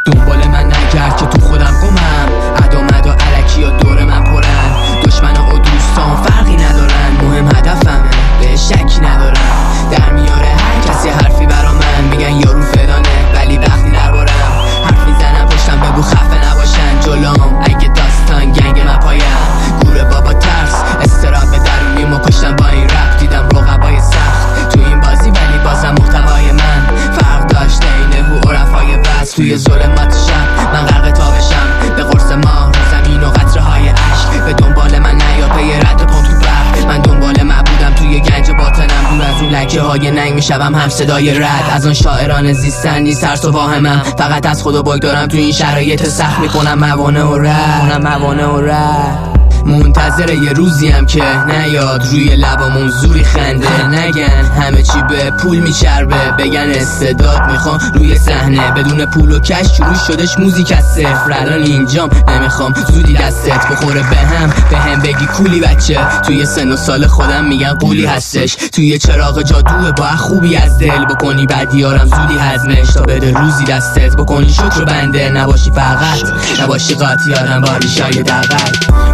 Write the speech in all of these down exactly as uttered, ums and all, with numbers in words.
دنبال من نگرد که تو خودم گمم، ادا مدا الکی ها دور من پرن، دشمن و دوستان فرقی ندارن، مهم هدفمه به شکی ندارم. در میاره هر کسی حرفی برا من، میگن یارو فلانه ولی وقتی دربارم حرف میزنم پشتم بگو خفه نباشن جلوم، اگه داستان گنگ من پایم گوره بابا ترس استراب درونی ما کشتم با این رپ، دیدم رقبای سخت تو این بازی ولی بازم محتوای من فرق داشته اینه هو عرفای بس، توی ظلمات شب من غرق تابشم به قرص ماه زمین و قطره های عشق، به دنبال من نیا پی رد پام تو بحر، من دنبال معبودم توی گنج باطنم، دور از اون لکه های ننگ میشوم هم صدای رد، از اون شاعران زیستن نیست ترس و واهمم، فقط از خدا بگدارم تو این شرایط سخت، میکنم موانع و رد میکنم موانع و رد منتظر یه روزیم که نیاد روی لبامون زوری خنده، نگن همه چی به پول میچربه، بگن استعداد میخوام روی صحنه، بدون پول و کش شروع شدش موزیک از صفر، الان اینجام نمیخوام زودی دستت بخوره بهم بهم بگی کولی بچه، توی سن و سال خودم میگن قولی هستش، توی چراغ جادوه با خوبی از دل بکنی بدیارم زودی هضمش، تا بده روزی دستت بکنی شکر بنده، نباشی فقط نباشی قاطیارم با ریشای دقل،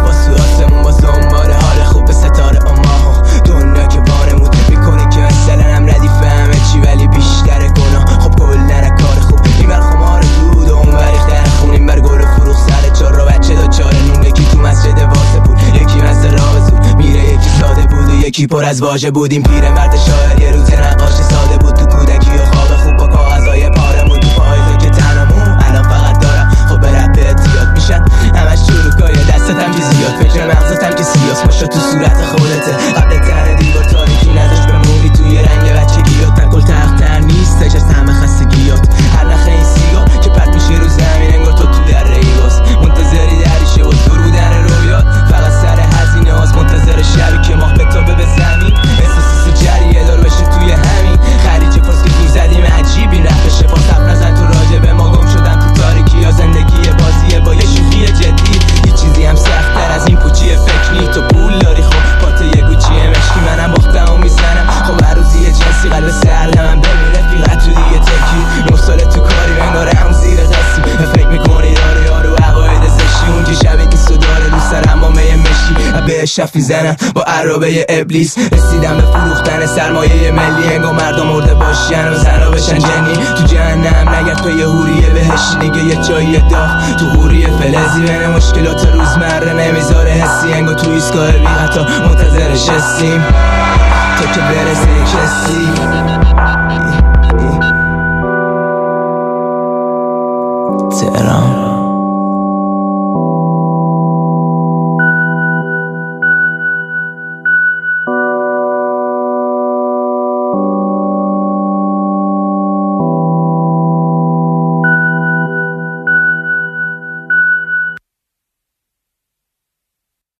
آسمون با دنبال حال خوب به ستاره اما دنیا که وانمود میکنه که مثلا هم ردیف همه چی ولی بیشتر گناه، خب کلن کار خوب این بر خمار دود و اون بریختن خون، این بر گل فروخ سر چار رو بچه دا چاره نون، یکی تو مسجد واسه بود یکی مثل راه زود میره، یکی ساده بود و یکی پر از واژه بود، این پیر مرد شاعر یه روز نقاش ساده بود، تو کودکی و خواب خوب با کاغذای پارمون، تو پاییزه که تنمون الان فقط دارم خب به رپ اعتیاد میشن همش چروکای دستتم که زیاد، فکر مغزتم که سیاس پاشا تو صورت خودته، قبل تر دیوار تاریکی نداشت بمونی توی رنگ بچگیات، نکل تختر نیستش از همه خستگیات، هر نخه این سیگار که پرد میشه رو زمین انگار تو تو در ریواز، منتظری دریشه و درودن رویات، فقط سر هزینه هاست منتظر شبی که ماه به تابه به زمین، احساسی تو جریه دار بشه توی همین خلیج فارس که دور زدیم عجیب این رفت شفا سب نزن تو راجع به ما، گم شدم تو تاریکی یا زندگی بازیه با یه شوخی جدی، یه چیزی هم سخت‌تر از این پوچی فکری، تو پول داری خب پات یه گوچی مشکی، منم باختم و میزنم خب هر روزی یه جنسی قلب سهل من بمیره فیقت تو دیگه تکی، نه ساله تو کاری بنگاره هم زیر قصی، فکر میکنی یارو یارو عقاید زشی، اونجی شبیه نیست و داره دوست دارم با میه مشی، به شفی زنم با عرابه ابلیس، رسیدم به فروختن سرمایه ملی، انگار مردم مرده باشن و زنا بشن جنی، تو جهنم نگرد تو یه هوریه بهشی دیگه، یه چایی داغ تو هوریه فلزی، بین مشکلات روزمره نمیذاره حسی، انگار تو ایستگاه بی خطا منتظرش هستیم تا که برسه کسی.